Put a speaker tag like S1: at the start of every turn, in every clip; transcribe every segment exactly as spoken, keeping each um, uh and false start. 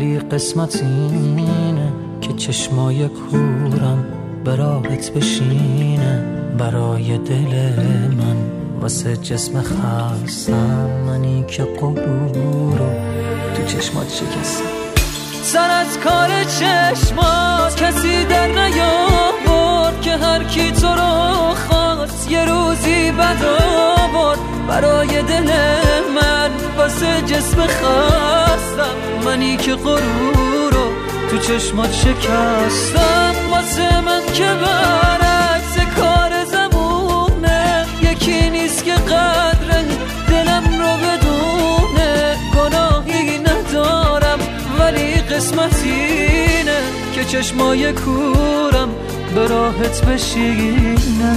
S1: ولی قسمت اینه که چشمای کورم به راحت بشینه برای دل من، واسه جسم خستم منی که غرور رو تو چشمات شکستم. سر از کار چشمات کسی در نیاورد که هر کی تو رو خواست یه روزی بد آورد برای دل من، واسه جسم خستم منی که غرور رو تو چشمات شکستم. واسه من که برعکس کار زمونه، یکی نیست که قدر دلم رو بدونه. گناهی ندارم ولی قسمت اینه که چشمای کورم به راحت بشینه.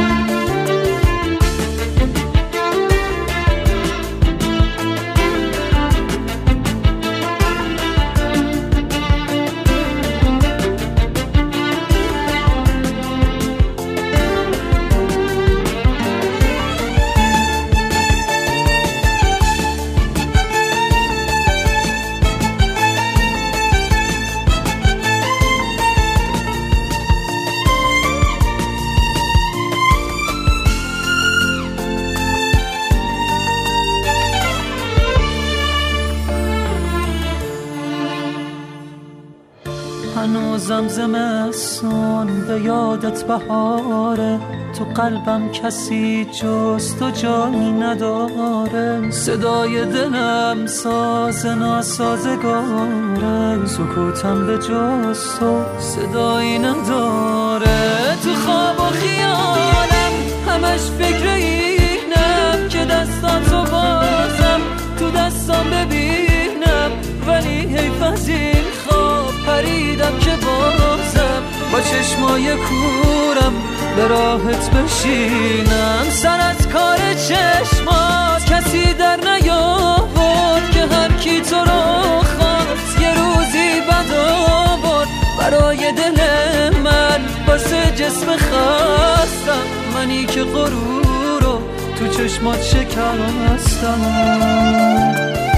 S1: هنوزم زمستون به یادت بهاره، تو قلبم کسی جز تو جایی نداره. صدای دلم ساز ناسازگاره، سکوتم به جز تو صدایی نداره. تو خواب و خیالم همش فکر اینم که دستاتو بازم تو دستام ببینم، ولی حیف از این خواب پریدم که بازم با چشمای کورم به راحت بشینم. سر از کار چشمات کسی در نیاورد که هر کی تو رو خواست یه روزی بد آورد برای دل من، واسه جسم خستم منی که غرور رو تو چشمات شکستم.